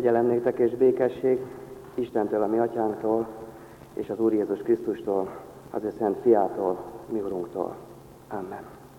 Kegyelem néktek és békesség Istentől, a mi atyánktól, és az Úr Jézus Krisztustól, az ő szent fiától, mi Urunktól. Amen.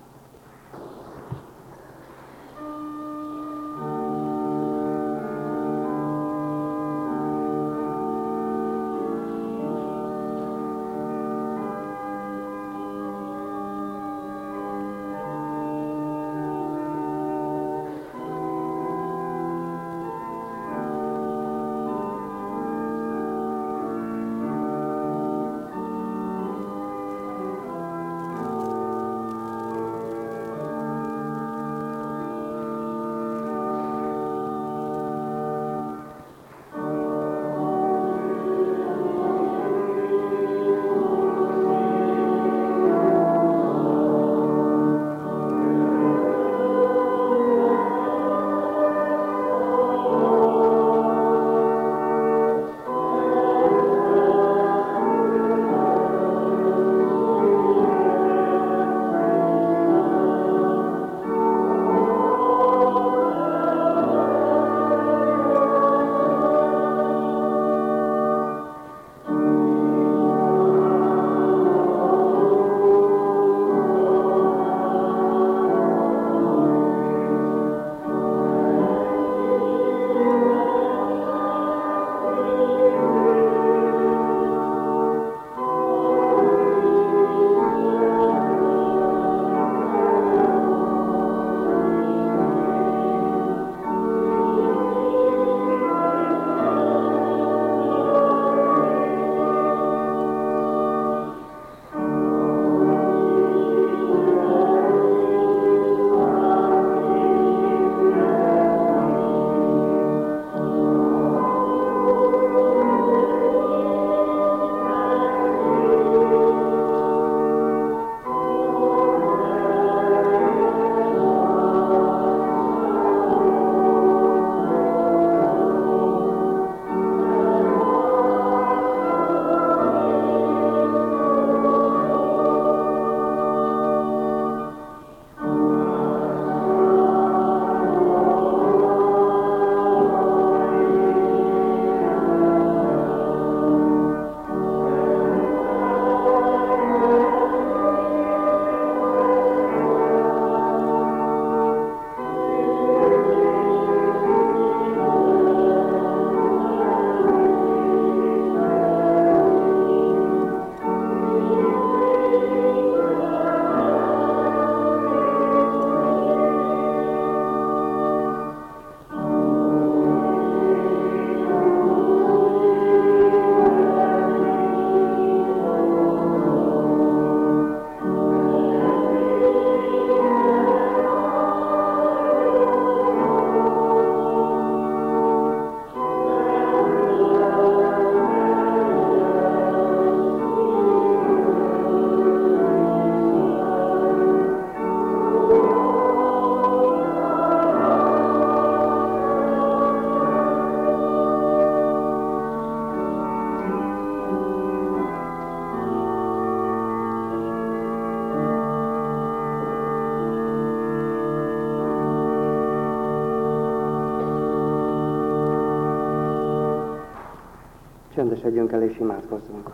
Csendesedjünk el és imádkozzunk.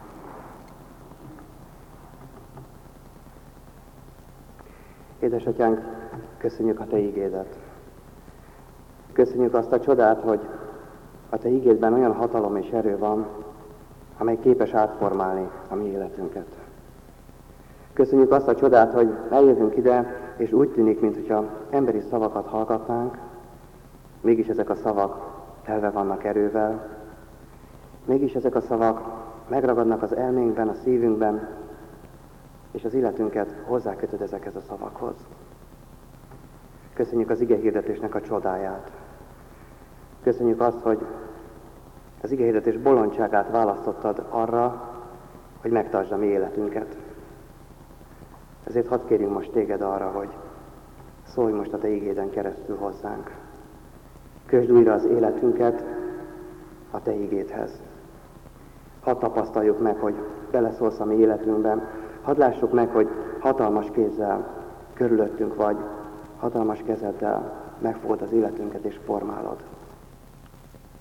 Édesatyánk, köszönjük a Te ígédet. Köszönjük azt a csodát, hogy a Te ígédben olyan hatalom és erő van, amely képes átformálni a mi életünket. Köszönjük azt a csodát, hogy eljövünk ide, és úgy tűnik, mintha emberi szavakat hallgatnánk, mégis ezek a szavak telve vannak erővel, mégis ezek a szavak megragadnak az elménkben, a szívünkben, és az életünket hozzákötöd ezekhez a szavakhoz. Köszönjük az igehirdetésnek a csodáját. Köszönjük azt, hogy az igehirdetés bolondságát választottad arra, hogy megtartsd a mi életünket. Ezért hadd kérjünk most téged arra, hogy szólj most a Te igéden keresztül hozzánk. Kösd újra az életünket a Te igédhez. Hadd tapasztaljuk meg, hogy beleszólsz a mi életünkben. Hadd lássuk meg, hogy hatalmas kézzel körülöttünk vagy, hatalmas kezeddel megfogod az életünket és formálod.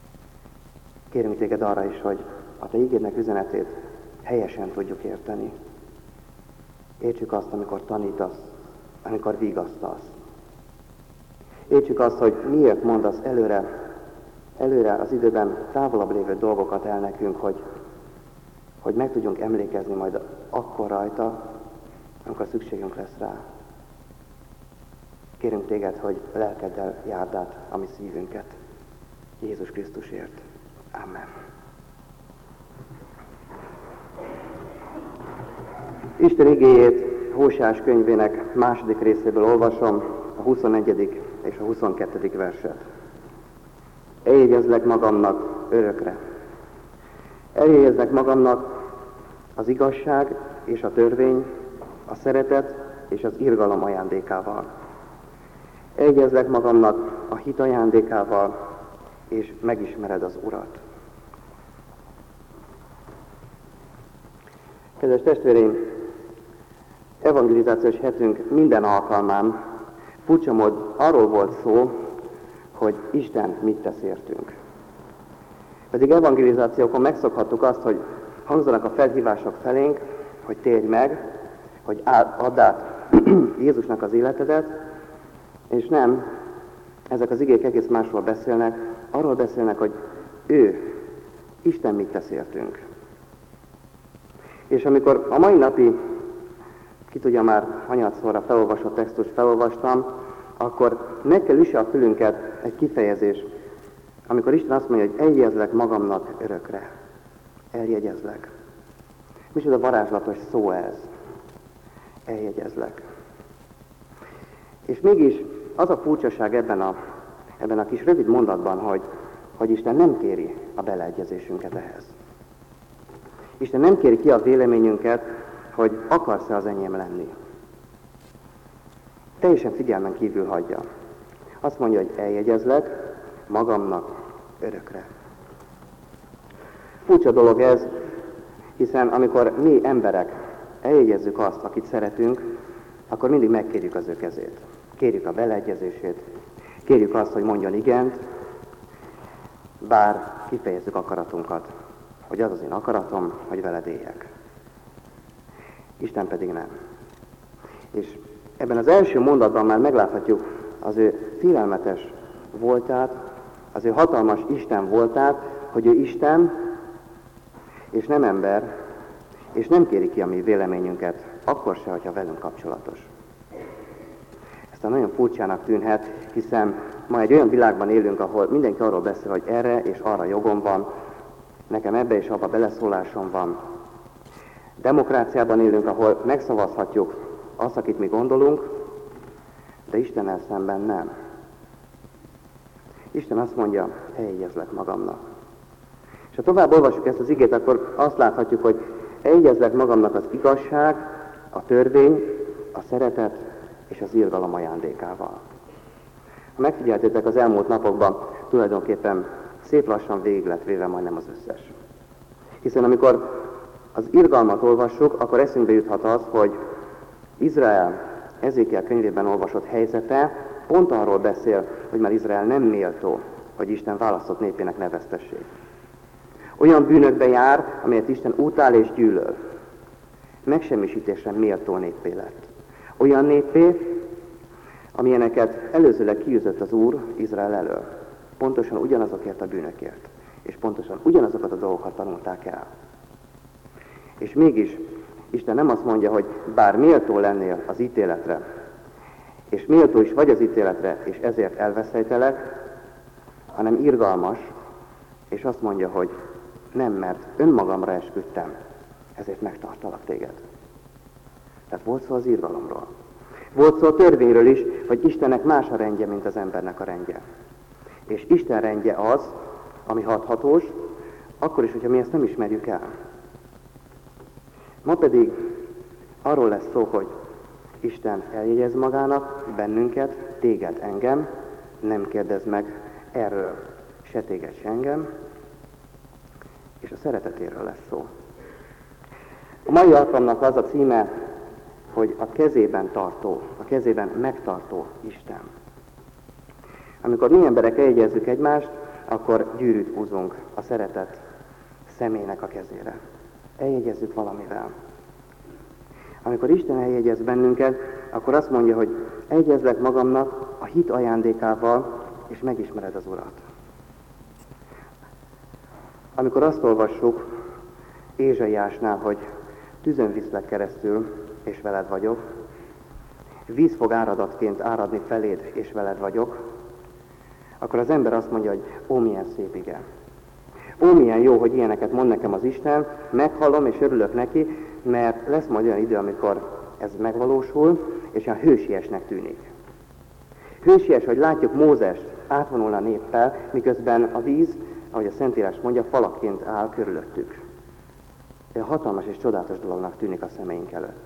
Kérünk téged arra is, hogy a te igédnek üzenetét helyesen tudjuk érteni. Értsük azt, amikor tanítasz, amikor vigasztalsz. Értsük azt, hogy miért mondasz előre az időben távolabb lévő dolgokat el nekünk, hogy meg tudjunk emlékezni majd akkor rajta, amikor szükségünk lesz rá. Kérünk téged, hogy lelkeddel járd át a mi szívünket. Jézus Krisztusért. Amen. Isten igéjét Hóseás könyvének második részéből olvasom, a 21. és a 22. verset. Eljegyezlek magamnak örökre. Eljegyezlek magamnak az igazság és a törvény, a szeretet és az irgalom ajándékával. Eljegyezlek magamnak a hit ajándékával, és megismered az Urat. Kedves testvéreim, evangelizációs hetünk minden alkalmán furcsa mód arról volt szó, hogy Isten mit tesz értünk. Pedig evangelizációkon megszokhattuk azt, hogy hangzanak a felhívások felénk, hogy térj meg, hogy add át Jézusnak az életedet, és nem, ezek az igék egész másról beszélnek, arról beszélnek, hogy ő, Isten mit tesz értünk. És amikor a mai napi, ki tudja már hanyatszorra felolvasott textust felolvastam, akkor meg kell üsse a fülünket egy kifejezés, amikor Isten azt mondja, hogy eljegyezlek magamnak örökre. Eljegyezlek. Micsoda varázslatos szó ez. Eljegyezlek. És mégis az a furcsaság ebben a kis rövid mondatban, hogy Isten nem kéri a beleegyezésünket ehhez. Isten nem kéri ki a véleményünket, hogy akarsz-e az enyém lenni. Teljesen figyelmen kívül hagyja. Azt mondja, hogy eljegyezlek magamnak örökre. Furcsa dolog ez, hiszen amikor mi emberek eljegyezzük azt, akit szeretünk, akkor mindig megkérjük az ő kezét. Kérjük a beleegyezését, kérjük azt, hogy mondjon igent, bár kifejezzük akaratunkat, hogy az az én akaratom, hogy veled éljek. Isten pedig nem. És ebben az első mondatban már megláthatjuk az ő félelmetes voltát, az ő hatalmas Isten voltát, hogy ő Isten, és nem ember, és nem kéri ki a mi véleményünket, akkor se, hogyha velünk kapcsolatos. Ezt nagyon furcsának tűnhet, hiszen ma egy olyan világban élünk, ahol mindenki arról beszél, hogy erre és arra jogom van, nekem ebbe és abba beleszólásom van. Demokráciában élünk, ahol megszavazhatjuk azt, akit mi gondolunk, de Istennel szemben nem. Isten azt mondja, eljegyezlek magamnak. És ha tovább olvassuk ezt az igét, akkor azt láthatjuk, hogy eljegyezlek magamnak az igazság, a törvény, a szeretet és az irgalom ajándékával. Ha megfigyeltétek, az elmúlt napokban tulajdonképpen szép lassan végig lett véve majdnem az összes. Hiszen amikor az irgalmat olvassuk, akkor eszünkbe juthat az, hogy Izrael Ezékiel könyvében olvasott helyzete pont arról beszél, hogy már Izrael nem méltó, hogy Isten választott népének neveztessék. Olyan bűnökbe jár, amelyet Isten utál és gyűlöl. Megsemmisítésre méltó néppé lett. Olyan néppé, amilyeneket előzőleg kiűzött az Úr Izrael elől. Pontosan ugyanazokért a bűnökért. És pontosan ugyanazokat a dolgokat tanulták el. És mégis Isten nem azt mondja, hogy bár méltó lennél az ítéletre, és méltó is vagy az ítéletre, és ezért elveszejtelek, hanem irgalmas, és azt mondja, hogy nem, mert önmagamra esküdtem, ezért megtartalak téged. Tehát volt szó az irgalomról. Volt szó a törvényről is, hogy Istennek más a rendje, mint az embernek a rendje. És Isten rendje az, ami hathatós, akkor is, hogyha mi ezt nem ismerjük el. Ma pedig arról lesz szó, hogy Isten eljegyez magának, bennünket, téged, engem, nem kérdez meg erről se téged, se engem, és a szeretetéről lesz szó. A mai alkalomnak az a címe, hogy a kezében tartó, a kezében megtartó Isten. Amikor mi emberek eljegyezzük egymást, akkor gyűrűt húzunk a szeretet személynek a kezére. Eljegyezzük valamivel. Amikor Isten eljegyez bennünket, akkor azt mondja, hogy egyezlek magamnak a hit ajándékával, és megismered az Urat. Amikor azt olvassuk Ézsaiásnál, hogy tűzön viszlek keresztül, és veled vagyok, víz fog áradatként áradni feléd, és veled vagyok, akkor az ember azt mondja, hogy ó, milyen szép ige. Ó, milyen jó, hogy ilyeneket mond nekem az Isten, meghallom és örülök neki, mert lesz majd olyan idő, amikor ez megvalósul, és olyan hősiesnek tűnik. Hősies, hogy látjuk Mózest átvonul a néppel, miközben a víz, ahogy a Szentírás mondja, falakként áll körülöttük. Olyan hatalmas és csodálatos dolognak tűnik a szemeink előtt.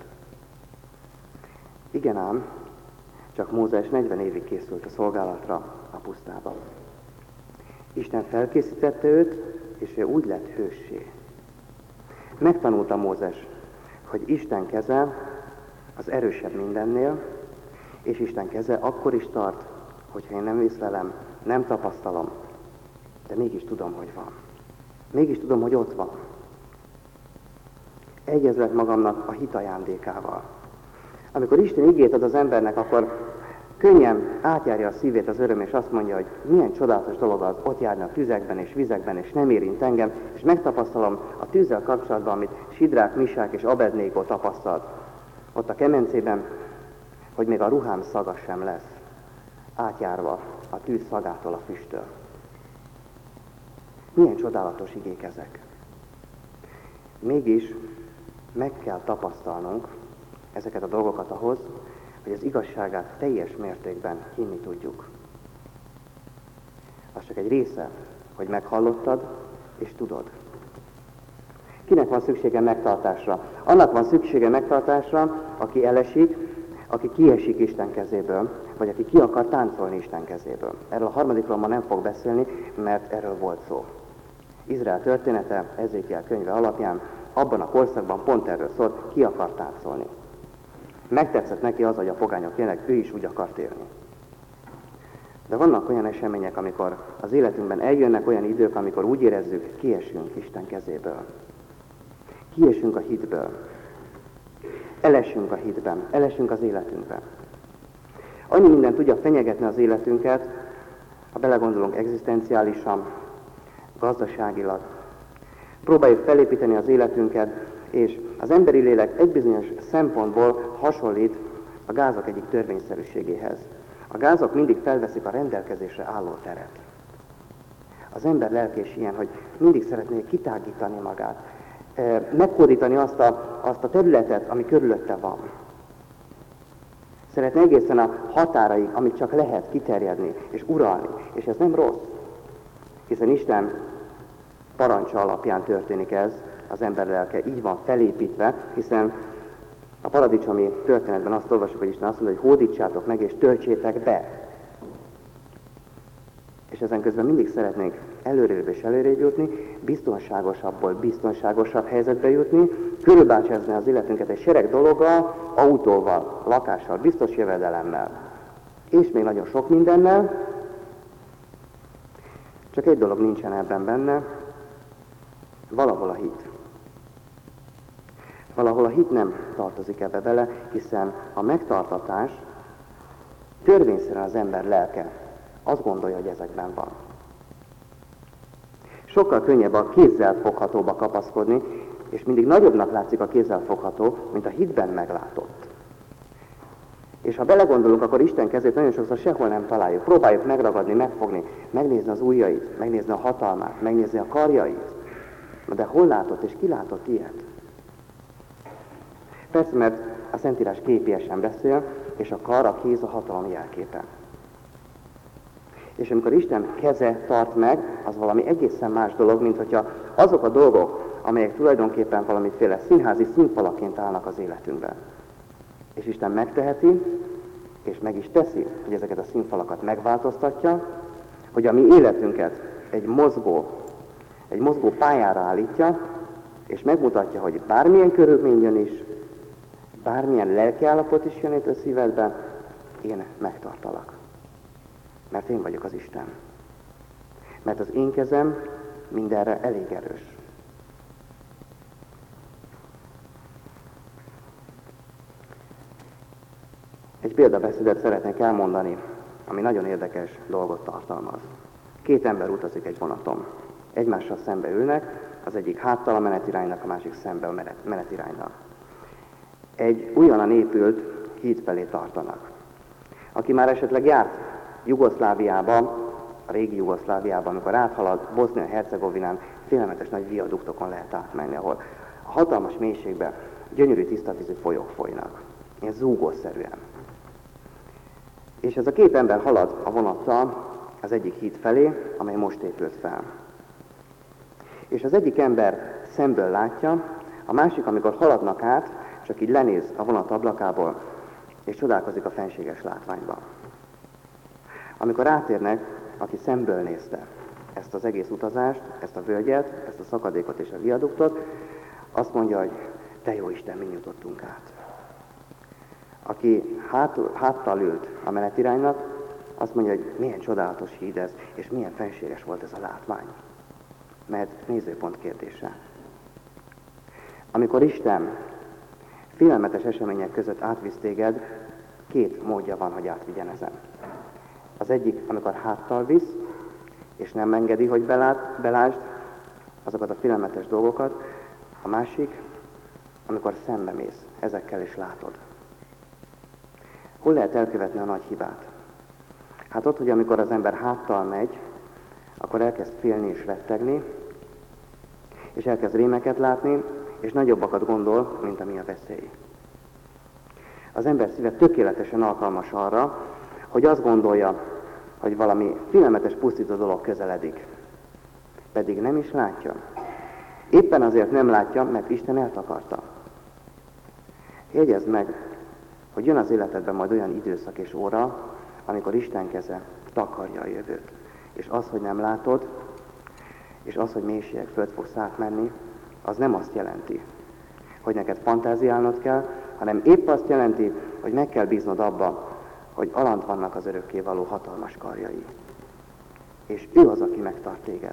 Igen ám, csak Mózes 40 évig készült a szolgálatra a pusztában. Isten felkészítette őt, és ő úgy lett hőssé. Megtanulta Mózes, hogy Isten keze az erősebb mindennél, és Isten keze akkor is tart, hogyha én nem észlelem, nem tapasztalom, de mégis tudom, hogy van. Mégis tudom, hogy ott van. Egyezlek magamnak a hit ajándékával. Amikor Isten igét ad az embernek, akkor könnyen átjárja a szívét az öröm, és azt mondja, hogy milyen csodálatos dolog az ott járni a tüzekben és vizekben, és nem érint engem, és megtapasztalom a tűzzel kapcsolatban, amit Sidrák, Misák és Abednégo tapasztalt ott a kemencében, hogy még a ruhám szaga sem lesz átjárva a tűz szagától, a füsttől. Milyen csodálatos igék ezek. Mégis meg kell tapasztalnunk ezeket a dolgokat ahhoz, hogy az igazságát teljes mértékben hinni tudjuk. Az csak egy része, hogy meghallottad és tudod. Kinek van szüksége megtartásra? Annak van szüksége megtartásra, aki elesik, aki kiesik Isten kezéből, vagy aki ki akar táncolni Isten kezéből. Erről a harmadikról ma nem fog beszélni, mert erről volt szó. Izrael története, Ezékiel könyve alapján abban a korszakban pont erről szólt, ki akar táncolni. Megtetszett neki az, hogy a pogányok tényleg ő is úgy akart élni. De vannak olyan események, amikor az életünkben eljönnek olyan idők, amikor úgy érezzük, kiesünk Isten kezéből. Kiesünk a hitből. Elesünk a hitben, elesünk az életünkben. Annyi minden tudja fenyegetni az életünket, ha belegondolunk egzisztenciálisan, gazdaságilag. Próbáljuk felépíteni az életünket, és az emberi lélek egy bizonyos szempontból hasonlít a gázok egyik törvényszerűségéhez. A gázok mindig felveszik a rendelkezésre álló teret. Az ember lelke is ilyen, hogy mindig szeretné kitágítani magát, megkódítani azt a területet, ami körülötte van. Szeretne egészen a határaig, amit csak lehet kiterjedni és uralni, és ez nem rossz, hiszen Isten parancsa alapján történik ez, az ember lelke így van felépítve, hiszen a paradicsomi történetben azt olvasjuk, hogy Isten azt mondja, hogy hódítsátok meg és töltsétek be. És ezen közben mindig szeretnénk előrébb és előrébb jutni, biztonságosabbból biztonságosabb helyzetbe jutni, körülbácsázni az életünket egy sereg dologgal, autóval, lakással, biztos jövedelemmel, és még nagyon sok mindennel. Csak egy dolog nincsen ebben benne, valahol a hit. Valahol a hit nem tartozik ebbe bele, hiszen a megtartatás törvényszerűen az ember lelke azt gondolja, hogy ezekben van. Sokkal könnyebb a kézzel foghatóba kapaszkodni, és mindig nagyobbnak látszik a kézzel fogható, mint a hitben meglátott. És ha belegondolunk, akkor Isten kezét nagyon sokszor sehol nem találjuk. Próbáljuk megragadni, megfogni, megnézni az ujjait, megnézni a hatalmát, megnézni a karjait. De hol látott és ki látott ilyet? Persze, mert a Szentírás képiesen beszél, és a kar, a kéz a hatalom jelképe. És amikor Isten keze tart meg, az valami egészen más dolog, mint hogyha azok a dolgok, amelyek tulajdonképpen valamiféle színházi színfalaként állnak az életünkben. És Isten megteheti, és meg is teszi, hogy ezeket a színfalakat megváltoztatja, hogy a mi életünket egy mozgó pályára állítja, és megmutatja, hogy bármilyen körülmény jön is, bármilyen lelkiállapot is jön itt a szívedbe, én megtartalak. Mert én vagyok az Isten. mert az én kezem mindenre elég erős. Egy példabeszédet szeretnék elmondani, ami nagyon érdekes dolgot tartalmaz. Két ember utazik egy vonaton. Egymással szembe ülnek, az egyik háttal a menetiránynak, a másik szembe a menetiránynak. Egy újonnan épült híd felé tartanak. Aki már esetleg járt Jugoszláviában, a régi Jugoszláviában, amikor áthalad Bosznia-Hercegovinán, félelmetes nagy viaduktokon lehet átmenni, ahol a hatalmas mélységben gyönyörű tisztavízű folyók folynak. Ilyen zúgószerűen. És ez a két ember halad a vonattal az egyik híd felé, amely most épült fel. És az egyik ember szemből látja, a másik, amikor haladnak át, csak így lenéz a vonat ablakából, és csodálkozik a fenséges látványba. Amikor átérnek, aki szemből nézte ezt az egész utazást, ezt a völgyet, ezt a szakadékot és a viaduktot, azt mondja, hogy te jó Isten, mi jutottunk át. Aki háttal ült a menetiránynak, azt mondja, hogy milyen csodálatos híd ez, és milyen fenséges volt ez a látvány. Mert nézőpont kérdése. Amikor Isten félelmetes események között átvisz téged, két módja van, hogy átvigyen ezen. Az egyik, amikor háttal visz, és nem engedi, hogy belásd azokat a félelmetes dolgokat. A másik, amikor szembe mész, ezekkel is látod. Hol lehet elkövetni a nagy hibát? Hát ott, hogy amikor az ember háttal megy, akkor elkezd félni és rettegni, és elkezd rémeket látni, és nagyobbakat gondol, mint ami a veszély. Az ember szíve tökéletesen alkalmas arra, hogy azt gondolja, hogy valami félelmetes pusztító dolog közeledik. Pedig nem is látja. Éppen azért nem látja, mert Isten eltakarta. Jegyezd meg, hogy jön az életedben majd olyan időszak és óra, amikor Isten keze takarja a jövőt. És az, hogy nem látod, és az, hogy mélységek föld fogsz átmenni, az nem azt jelenti, hogy neked fantáziálnod kell, hanem épp azt jelenti, hogy meg kell bíznod abba, hogy alant vannak az örökkévaló hatalmas karjai. És ő az, aki megtart téged.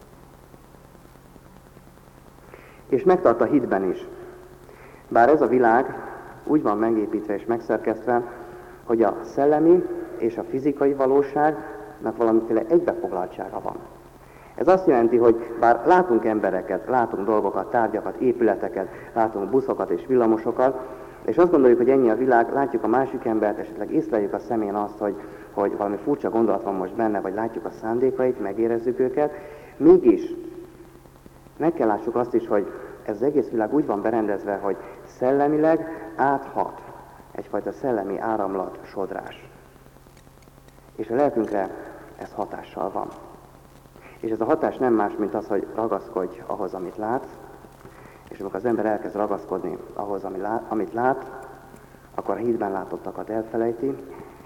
És megtart a hitben is. Bár ez a világ úgy van megépítve és megszerkesztve, hogy a szellemi és a fizikai valóságnak valamiféle egybefoglaltsága van. Ez azt jelenti, hogy bár látunk embereket, látunk dolgokat, tárgyakat, épületeket, látunk buszokat és villamosokat, és azt gondoljuk, hogy ennyi a világ, látjuk a másik embert, esetleg észleljük a szemén azt, hogy valami furcsa gondolat van most benne, vagy látjuk a szándékait, megérezzük őket, mégis meg kell lássuk azt is, hogy ez az egész világ úgy van berendezve, hogy szellemileg áthat egyfajta szellemi áramlat, sodrás. És a lelkünkre ez hatással van. És ez a hatás nem más, mint az, hogy ragaszkodj ahhoz, amit látsz, és amikor az ember elkezd ragaszkodni ahhoz, amit lát, akkor a hídben látottakat elfelejti,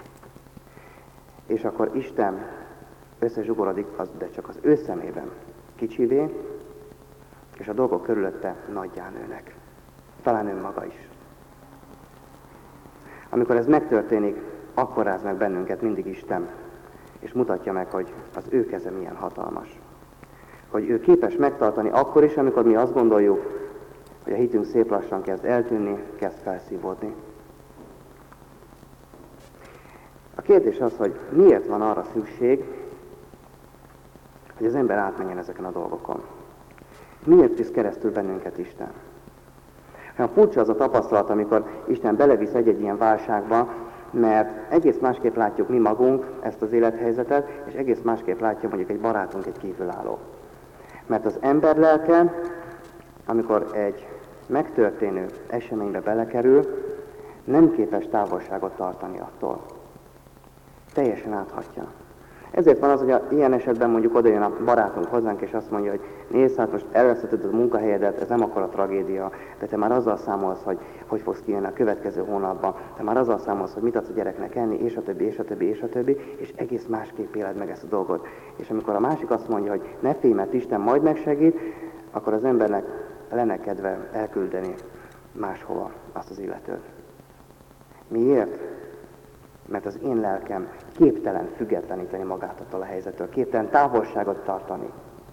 és akkor Isten összezsugorodik, de csak az ő szemében kicsivé, és a dolgok körülötte nagyjá nőnek. Talán önmaga is. Amikor ez megtörténik, akkor ráz meg bennünket mindig Isten, és mutatja meg, hogy az ő keze milyen hatalmas. Hogy ő képes megtartani akkor is, amikor mi azt gondoljuk, hogy a hitünk szép lassan kezd eltűnni, kezd felszívódni. A kérdés az, hogy miért van arra szükség, hogy az ember átmenjen ezeken a dolgokon. Miért visz keresztül bennünket Isten? Olyan furcsa az a tapasztalat, amikor Isten belevisz egy-egy ilyen válságba, mert egész másképp látjuk mi magunk ezt az élethelyzetet, és egész másképp látja mondjuk egy barátunk, egy kívülálló. Mert az ember lelke, amikor egy megtörténő eseménybe belekerül, nem képes távolságot tartani attól. Teljesen áthatja. Ezért van az, hogy ilyen esetben mondjuk oda jön a barátunk hozzánk, és azt mondja, hogy nézd, hát most elvesztetted a munkahelyedet, ez nem akkora tragédia, de te már azzal számolsz, hogy fogsz kijönni a következő hónapban, te már azzal számolsz, hogy mit adsz a gyereknek enni, és a többi, és a többi, és a többi, és egész másképp éled meg ezt a dolgot. És amikor a másik azt mondja, hogy ne félj, mert Isten majd megsegít, akkor az embernek lenne kedve elküldeni máshova azt az illetőt. Miért? Mert az én lelkem képtelen függetleníteni magát attól a helyzettől, képtelen távolságot tartani.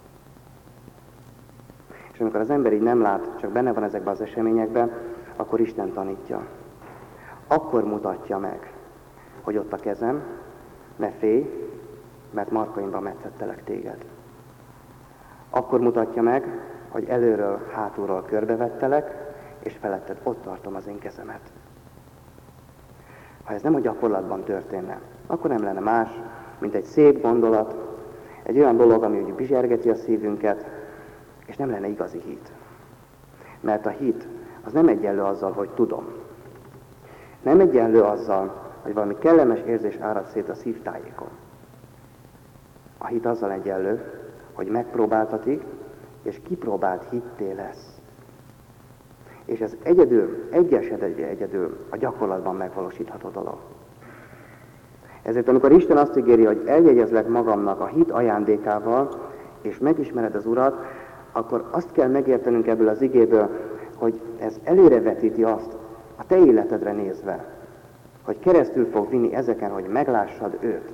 És amikor az ember így nem lát, csak benne van ezekben az eseményekben, akkor Isten tanítja. Akkor mutatja meg, hogy ott a kezem, ne félj, mert markaimba metszettelek téged. Akkor mutatja meg, hogy előről, hátulról körbevettelek, és feletted ott tartom az én kezemet. Ha ez nem a gyakorlatban történne, akkor nem lenne más, mint egy szép gondolat, egy olyan dolog, ami úgy bizsergeti a szívünket, és nem lenne igazi hit. Mert a hit az nem egyenlő azzal, hogy tudom. Nem egyenlő azzal, hogy valami kellemes érzés árad szét a szívtájékon. A hit azzal egyenlő, hogy megpróbáltatik, és kipróbált hitté lesz. És ez egyedül a gyakorlatban megvalósítható dolog. Ezért amikor Isten azt ígéri, hogy eljegyezlek magamnak a hit ajándékával, és megismered az Urat, akkor azt kell megértenünk ebből az igéből, hogy ez előrevetíti azt a te életedre nézve, hogy keresztül fog vinni ezeken, hogy meglássad őt.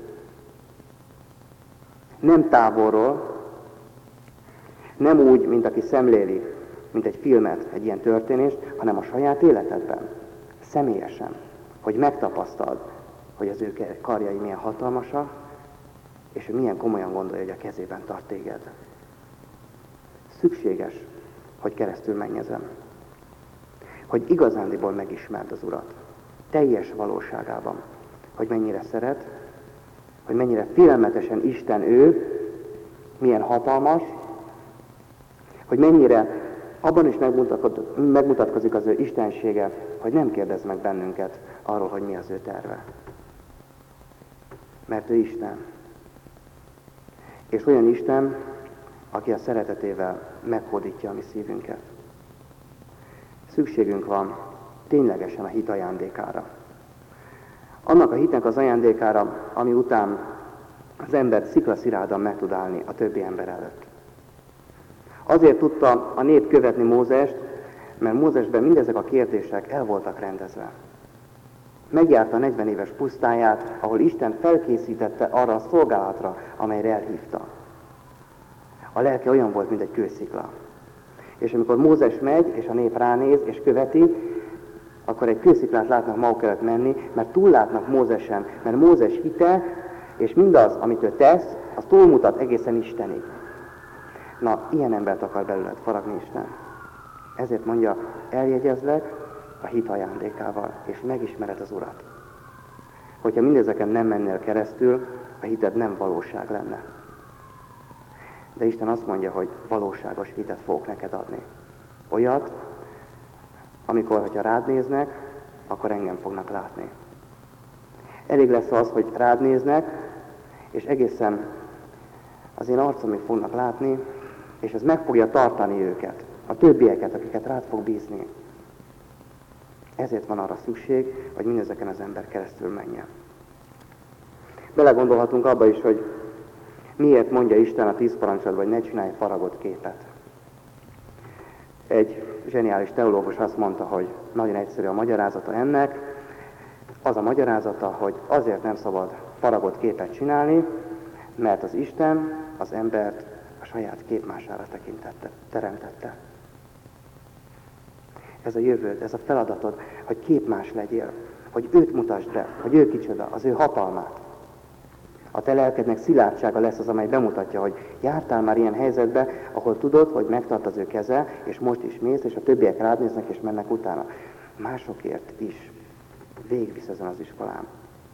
Nem távolról, nem úgy, mint aki szemléli, mint egy filmet, egy ilyen történést, hanem a saját életedben, személyesen, hogy megtapasztald, hogy az ő karjai milyen hatalmasak, és ő milyen komolyan gondolja, hogy a kezében tart téged. Szükséges, hogy keresztül menj ezen. Hogy igazándiból megismerd az Urat. Teljes valóságában. Hogy mennyire szeret, hogy mennyire félelmetesen Isten ő, milyen hatalmas, hogy mennyire abban is megmutatkozik az ő istensége, hogy nem kérdez meg bennünket arról, hogy mi az ő terve. Mert ő Isten. És olyan Isten, aki a szeretetével meghódítja a mi szívünket. Szükségünk van ténylegesen a hit ajándékára. Annak a hitnek az ajándékára, ami után az ember sziklaszirádan meg tud állni a többi ember előtt. Azért tudta a nép követni Mózest, mert Mózesben mindezek a kérdések el voltak rendezve. Megjárta 40 éves pusztáját, ahol Isten felkészítette arra a szolgálatra, amelyre elhívta. A lelke olyan volt, mint egy kőszikla. És amikor Mózes megy, és a nép ránéz, és követi, akkor egy kősziklát látnak maguk előtt menni, mert túllátnak Mózesen, mert Mózes hite, és mindaz, amit ő tesz, az túlmutat egészen Istenig. Na, ilyen embert akar belőled faragni Isten. Ezért mondja, eljegyezlek a hit ajándékával, és megismered az Urat. Hogyha mindezeken nem mennél keresztül, a hited nem valóság lenne. De Isten azt mondja, hogy valóságos hitet fogok neked adni. Olyat, amikor, hogyha rád néznek, akkor engem fognak látni. Elég lesz az, hogy rád néznek, és egészen az én arcomig fognak látni, és ez meg fogja tartani őket, a többieket, akiket rád fog bízni. Ezért van arra szükség, hogy mindezeken az ember keresztül menjen. Belegondolhatunk abba is, hogy miért mondja Isten a 10 parancsodban, hogy ne csinálj faragott képet. Egy zseniális teológus azt mondta, hogy nagyon egyszerű a magyarázata ennek. Az a magyarázata, hogy azért nem szabad faragott képet csinálni, mert az Isten az embert a saját képmására teremtette. Ez a jövőd, ez a feladatod, hogy képmás legyél, hogy őt mutasd be, hogy ő kicsoda, az ő hatalmát. A te lelkednek szilárdsága lesz az, amely bemutatja, hogy jártál már ilyen helyzetbe, ahol tudod, hogy megtart az ő keze, és most is mész, és a többiek rád néznek, és mennek utána. Másokért is végigvisz ezen az iskolán.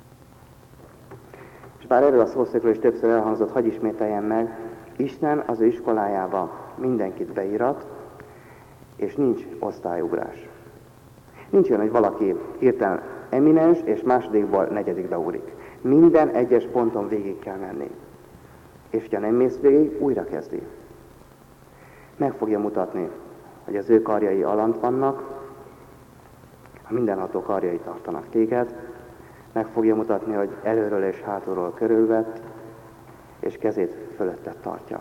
És bár erről a szószékről is többször elhangzott, hadd ismételjem meg, Isten az ő iskolájába mindenkit beírat, és nincs osztályugrás. Nincs olyan, hogy valaki hirtelen eminens, és másodikból negyedikbe ugrik. Minden egyes ponton végig kell menni. És ha nem mész végig, újra kezdi. Meg fogja mutatni, hogy az ő karjai alant vannak, a mindenható karjai tartanak téged, meg fogja mutatni, hogy előről és hátulról körülvett, és kezét fölötted tartja.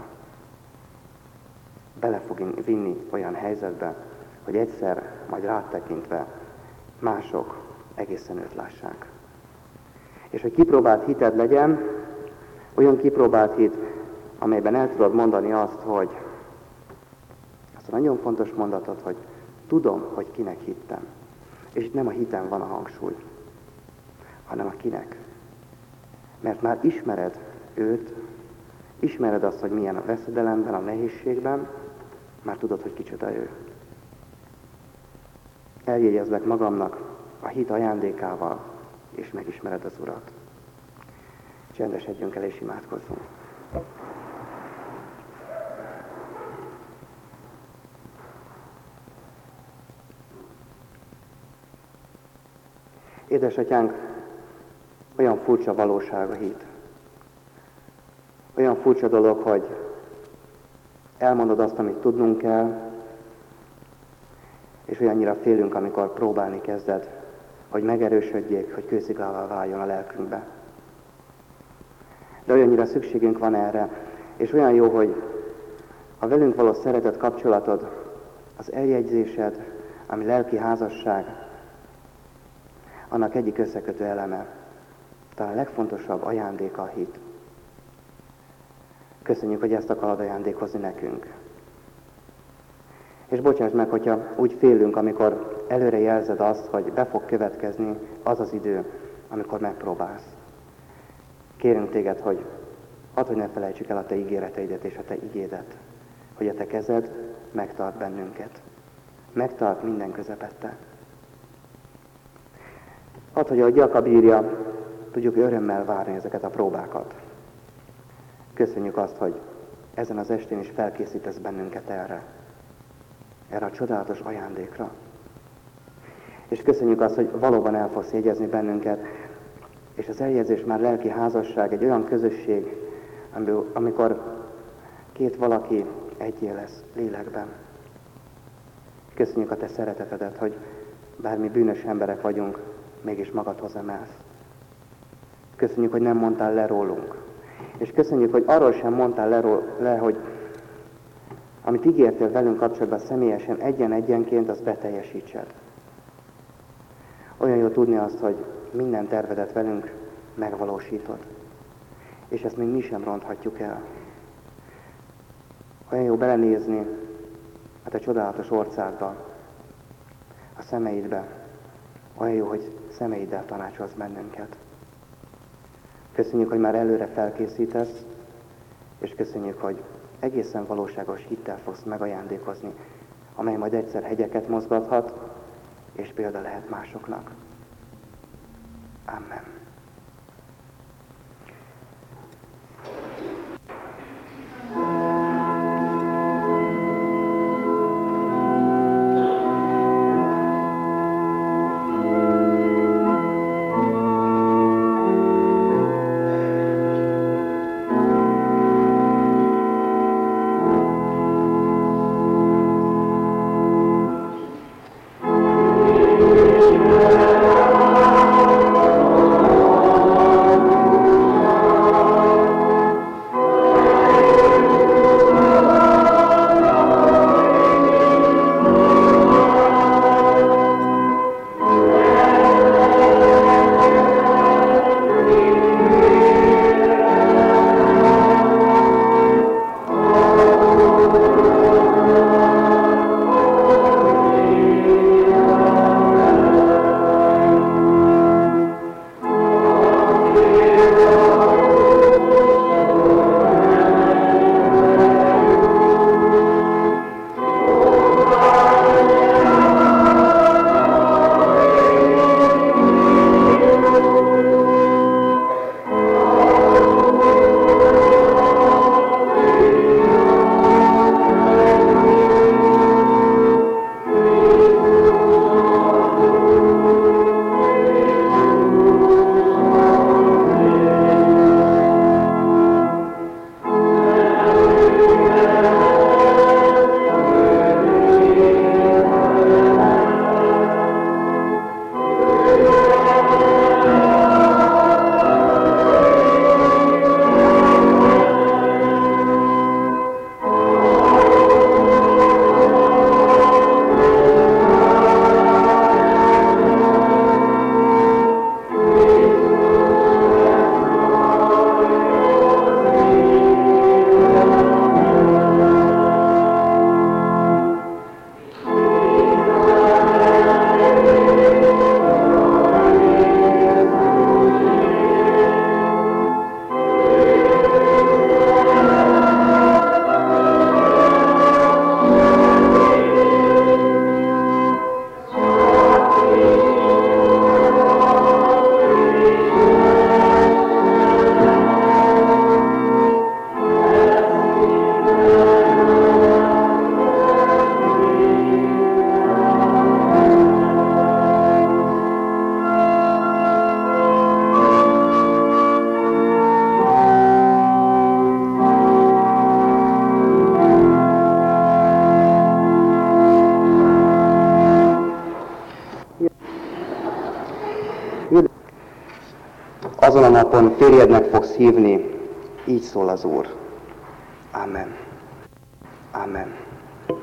Bele fog vinni olyan helyzetbe, hogy egyszer, majd rád tekintve, mások egészen őt lássák. És hogy kipróbált hited legyen, olyan kipróbált hit, amelyben el tudod mondani azt, hogy azt a nagyon fontos mondatot, hogy tudom, hogy kinek hittem. És itt nem a hitem van a hangsúly, hanem a kinek. Mert már ismered őt, ismered azt, hogy milyen a veszedelemben, a nehézségben, már tudod, hogy kicsoda ő. Eljegyezlek magamnak a hit ajándékával, és megismered az Urat. Csendesedjünk el és imádkozzunk. Édesatyánk, olyan furcsa valóság a hit. Olyan furcsa dolog, hogy elmondod azt, amit tudnunk kell, és olyannyira félünk, amikor próbálni kezded, hogy megerősödjék, hogy kősziklává váljon a lelkünkbe. De olyannyira szükségünk van erre, és olyan jó, hogy a velünk való szeretet kapcsolatod, az eljegyzésed, ami lelki házasság, annak egyik összekötő eleme, talán a legfontosabb ajándéka a hit. Köszönjük, hogy ezt akarod ajándékozni nekünk. És bocsáss meg, hogyha úgy félünk, amikor előre jelzed azt, hogy be fog következni az az idő, amikor megpróbálsz. Kérünk téged, hogy add, hogy ne felejtsük el a te ígéreteidet és a te igédet, hogy a te kezed megtart bennünket. Megtart minden közepette. Add, hogy a Jakab írja, tudjuk örömmel várni ezeket a próbákat. Köszönjük azt, hogy ezen az estén is felkészítesz bennünket erre a csodálatos ajándékra. És köszönjük azt, hogy valóban el fogsz jegyezni bennünket, és az eljegyzés már lelki házasság, egy olyan közösség, amikor két valaki egyé lesz lélekben. Köszönjük a te szeretetedet, hogy bár mi bűnös emberek vagyunk, mégis magadhoz emelsz. Köszönjük, hogy nem mondtál le rólunk. És köszönjük, hogy arról sem mondtál le, hogy amit ígértél velünk kapcsolatban személyesen, egyenként, azt beteljesítsed. Olyan jó tudni azt, hogy minden tervedet velünk megvalósítod. És ezt még mi sem ronthatjuk el. Olyan jó belenézni a te csodálatos orcádba, a szemeidbe. Olyan jó, hogy szemeiddel tanácsolsz bennünket. Köszönjük, hogy már előre felkészítesz, és köszönjük, hogy egészen valóságos hittel fogsz megajándékozni, amely majd egyszer hegyeket mozgathat, és példa lehet másoknak. Amen. Oh azon a napon férjednek fogsz hívni, így szól az Úr. Amen. Amen.